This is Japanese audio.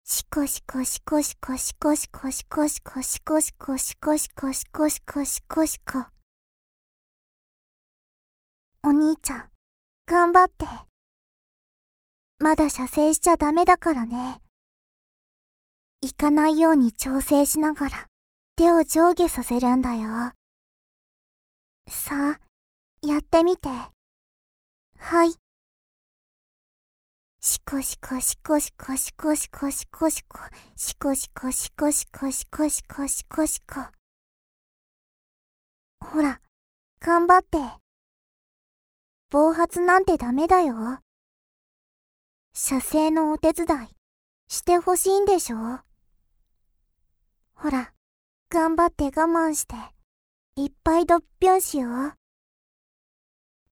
シコシコシコシコシコシコシコシコシコシコシコシコシコシコシコシコ。お兄ちゃん、頑張って。まだ射精しちゃダメだからね。行かないように調整しながら手を上下させるんだよ。さあ、やってみて。はい。シコシコシコシコシコシコシコシコシコシコシコシコシコシコシコシコ。ほら、頑張って。暴発なんてダメだよ。射精のお手伝いしてほしいんでしょ。ほら、頑張って我慢して、いっぱいドッピョンしよう。